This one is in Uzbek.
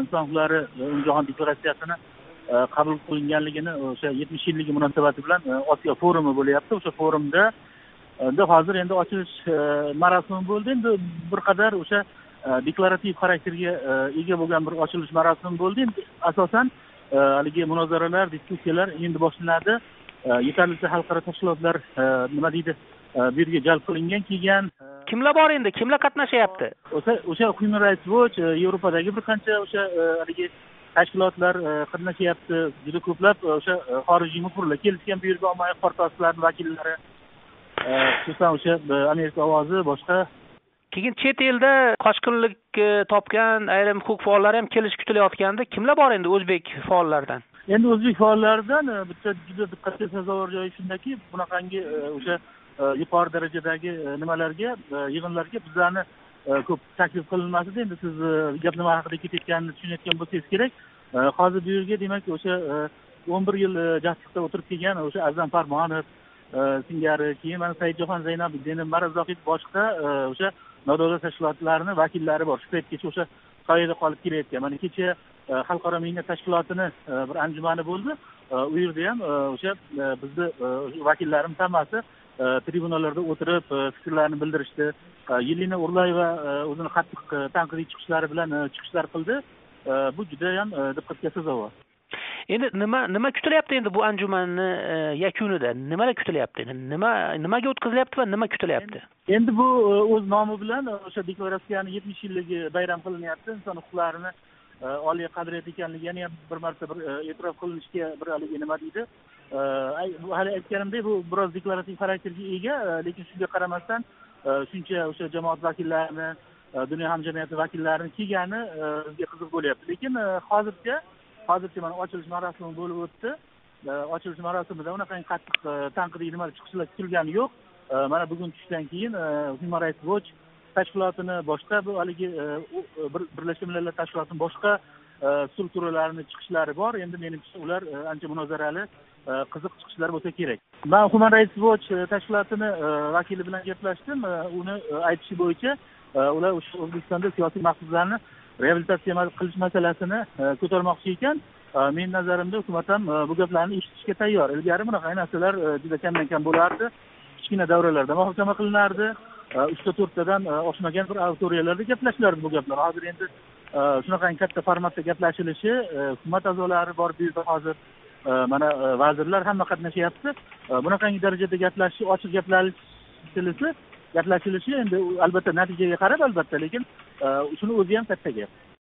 inson huquqlari umumjahon deklaratsiyasini qabul qilinganligini o'sha 70 yilligi munosabati bilan Osiyo forumi bo'lyapti. O'sha forumda hozir endi ochilish marosimi bo'ldi. Endi bir qadar o'sha deklarativ xarakterga ega bo'lgan bir ochilish marosimi bo'ldi. Endi asosan haligi munozaralar, diskussiyalar endi boshlanadi. Yetarlicha xalqaro tashkilotlar nima deydi, bu yerga jalb qilingan, kelgan. Kimlar bor endi? Kimlar qatnashyapti? O'sha Human Rights Watch, Yevropadagi bir qancha o'sha haligi tashkilotlar qatnashyapti. Juda ko'plab o'sha xorijiy muxbirlar kelishgan, bu yerga ommaviy axborot vositalarining vakillari, xususan o'sha Amerika ovozi, boshqa. Keyin chet elda qochqinlik topgan ayrim huquq faollari ham kelish kutilayotganda, kimlar bor endi o'zbek faollardan? Endi o'zbek faollaridan bitta juda diqqatga sazovor joyi shundaki, bunaqangi o'sha yuqori darajadagi nimalarga, yig'inlarga bizlarni ko'p taklif qilinmasdi. Endi siz gap nima haqida ketayotganini tushunayotgan bo'lsangiz kerak. Hozir bu yerga demak o'sha 11 yil jasliqda o'tirib kelgan o'sha Azam Farmonov singari, keyin mana Saidjahon Zaynabiddinov, Marazoqov, boshqa o'sha nodavlat tashkilotlarining vakillari bor. Shu paytgacha o'sha soyada qolib kelayotgan. Mana kecha xalqaro mehnat tashkilotini bir anjumani bo'ldi. U yerda ham o'sha bizni vakillarimiz hammasi tribunallarda o'tirib fikrlarini bildirishdi. Yelena Urlayeva o'zini qattiq tanqidiy chiqishlari bilan chiqishlar qildi. Bu juda ham diqqatga sazovor. Endi nima kutilyapti endi bu anjumanni yakunida? Nimalar kutilyapti? Nimaga o'tkazilyapti va nima kutilyapti? Endi bu o'z nomi bilan o'sha deklaratsiyani 70 yilligi bayram qilinyapti. Inson huquqlarini oliy qadriyat ekanligi yana ham bir marta bir e'tirof qilinishga bir haligi nima deydi. Hali aytganimdek, bu biroz deklarativ xarakterga ega, lekin shunga qaramasdan shuncha o'sha jamoat vakillarini, dunyo hamjamiyati vakillarini kelgani bizga qiziq bo'lyapti. Lekin hozircha mana ochilish marosimi bo'lib o'tdi. Ochilish marosimida unaqangi qattiq tanqidiy nimalar chiqishlar kutilgani yo'q. Mana bugun tushdan keyin Human Rights Watch tashkilotini, boshqa bu haligi Birlashgan Millatlar tashkilotining boshqa strukturalarining chiqishlari bor. Endi menimcha ular ancha munozarali, qiziq chiqishlar bo'lsa kerak. Men Human Rights Watch tashkilotini vakili bilan gaplashdim. Uni aytishi bo'yicha ular O'zbekistonda siyosiy mahbuslarni reabilitatsiya qilish masalasini ko'tarmoqchi ekan. Men nazarimda hukumat ham bu gaplarni eshitishga tayyor. Ilgari bunaqa narsalar juda kamdan kam bo'lardi. Kichkina davralarda muhokama qilinardi. 3-4 tadan oshmagan bir auditoriyalarda gaplashilardi bu gaplar. Hozir endi shunaqangi katta formatda gaplashilishi, hukumat a'zolari bor bu yerda hozir, mana vazirlar hamma qatnashyapti. Bunaqangi darajada gaplashish, ochiq gaplashilishi endi albatta natijaga qarab albatta, lekin shuni o'zi ham katta gap.